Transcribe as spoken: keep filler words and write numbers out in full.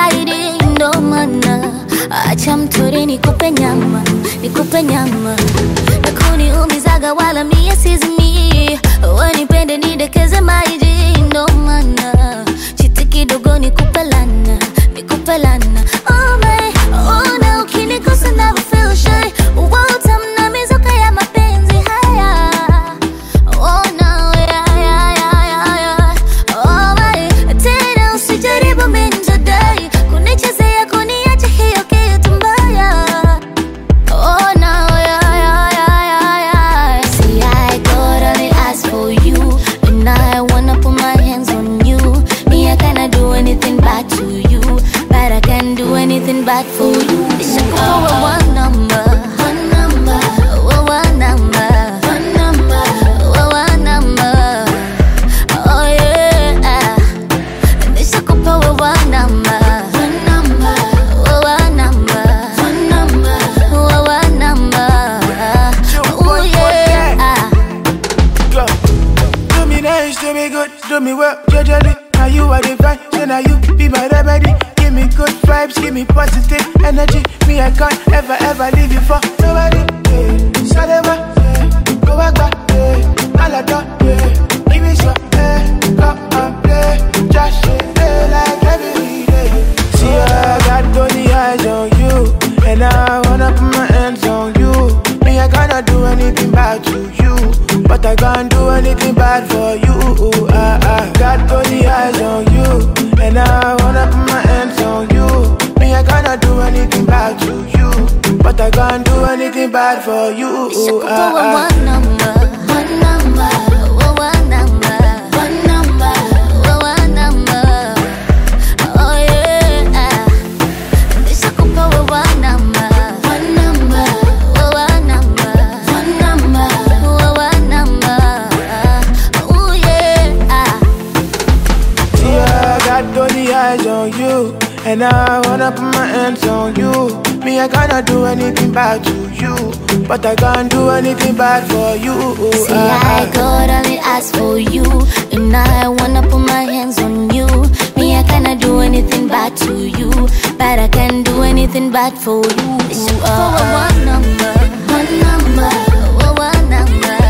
zaidi ndo maana acha mtori nikupe nyama, nikupe nyama. Nakuniumizaga wala mie sizimi, wanipende nidekeze maji ndo maana chiti kidogo nikupe lana, nikupe lana. Oh my, oh na ukinikosa never feel shy. Uwota mna mizuka ya mapenzi haya. Oh no, yeah, yeah, yeah, yeah, yeah. Oh my, tena usijaribu minjadai kunichezea kuniacha hiyo kitu mbaya. Oh no, yeah, yeah, yeah, yeah, yeah. See, I got only ask for you, and I wanna put my hands on you. Me, I cannot do anything bad to you, but I can do anything bad for you. Nishakupa one number, one number, one number, one number, one number. Oh yeah, nishakupa one number, one number, one number, one number, one number. Oh yeah. Go. Do me nice, do me good, do me well, judgely. Now you are the vibe, so now you be my remedy. Give me good vibes, give me positive energy. Me, I can't ever, ever leave you for nobody. Yeah. Salema, yeah. Go back, back, yeah. Alada, yeah. Give me some, yeah. Come and play. Just yeah, like every day. See, I got only eyes on you, and I wanna put my hands on you. Me, I cannot do anything bad to you, but I can't do anything bad for you. I, I got only eyes on you, and I wanna put my hands on you. Me, I cannot do anything bad to you, but I can't do anything bad for you. Nishakupa I, I, one number, one number, one number, one number, one number. Oh yeah, nishakupa one number, one number, one number, one number, one number. Oh yeah. see, I got only eyes on you, and I wanna put my hands on you. Me, I cannot do anything bad to you, but I can't do anything bad for you. See, I got only ask for you, and I wanna put my hands on you. Me, I cannot do anything bad to you, but I can do anything bad for you. Uh, one number, one number, one number.